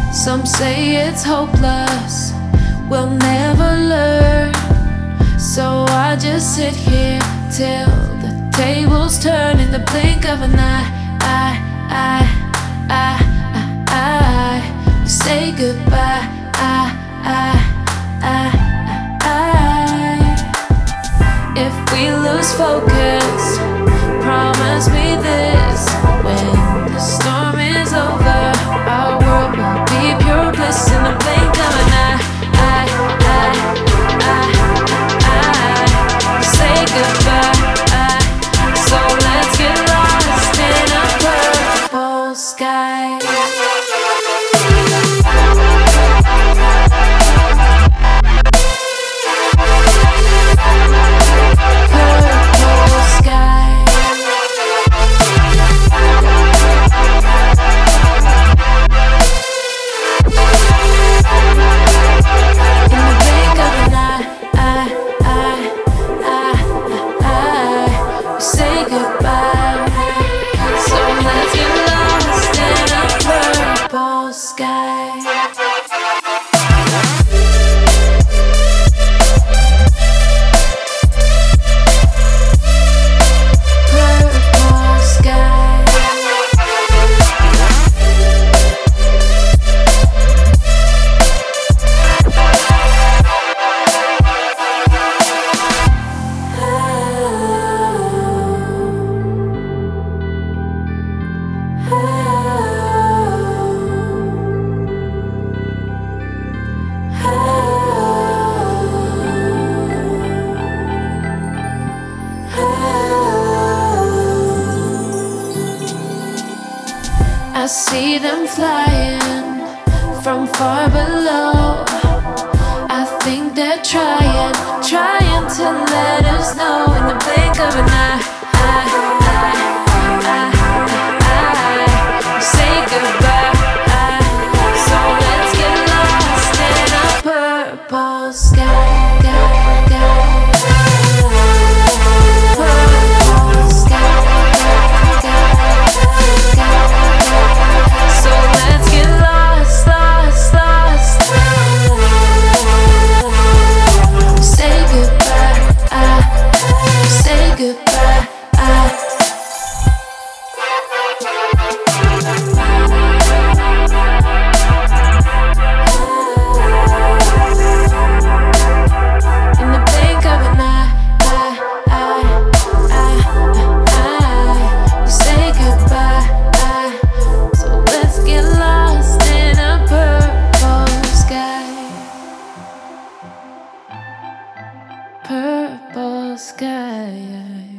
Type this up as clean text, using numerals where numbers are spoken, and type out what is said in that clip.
Some say it's hopeless, we'll never learn. So I just sit here till the tables turn in the blink of an eye. We say goodbye. If we lose focus, promise me this: when the storm is over, our world will be pure bliss in the blink of an eye. Say goodbye. So let's get lost in a purple sky. I see them flying from far below. I think they're trying to let us know in the blink of an eye. Say goodbye. So let's get lost in a purple sky. Purple sky.